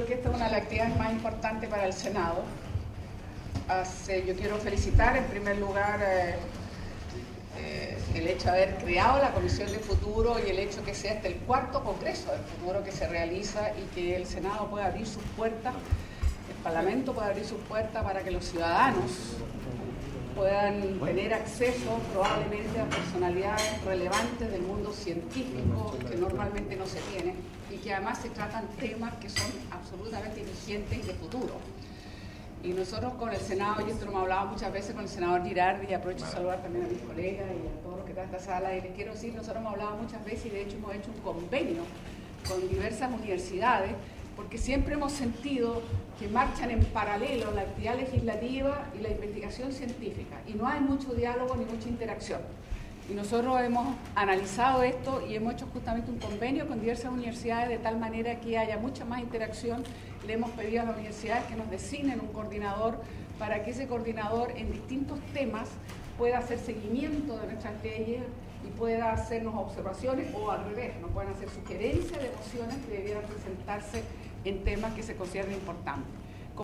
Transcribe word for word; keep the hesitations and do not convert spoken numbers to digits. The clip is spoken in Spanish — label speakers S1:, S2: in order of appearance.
S1: que esta es una de las actividades más importantes para el Senado. Hace, yo quiero felicitar en primer lugar eh, eh, el hecho de haber creado la Comisión de Futuro y el hecho que sea este el cuarto Congreso del Futuro que se realiza y que el Senado pueda abrir sus puertas, el Parlamento pueda abrir sus puertas para que los ciudadanos puedan tener acceso probablemente a personalidades relevantes del mundo científico que normalmente no se tienen y que además se tratan temas que son absolutamente vigentes y de futuro. Y nosotros con el Senado, y esto lo hemos hablado muchas veces con el senador Girardi, y aprovecho de saludar también a mis colegas y a todos los que están en esta sala, y les quiero decir, nosotros hemos hablado muchas veces y de hecho hemos hecho un convenio con diversas universidades porque siempre hemos sentido que marchan en paralelo la actividad legislativa y la investigación científica, y no hay mucho diálogo ni mucha interacción. Y nosotros hemos analizado esto y hemos hecho justamente un convenio con diversas universidades de tal manera que haya mucha más interacción. Le hemos pedido a las universidades que nos designen un coordinador para que ese coordinador en distintos temas pueda hacer seguimiento de nuestras leyes y pueda hacernos observaciones o al revés, nos puedan hacer sugerencias de mociones que debieran presentarse en temas que se consideran importantes.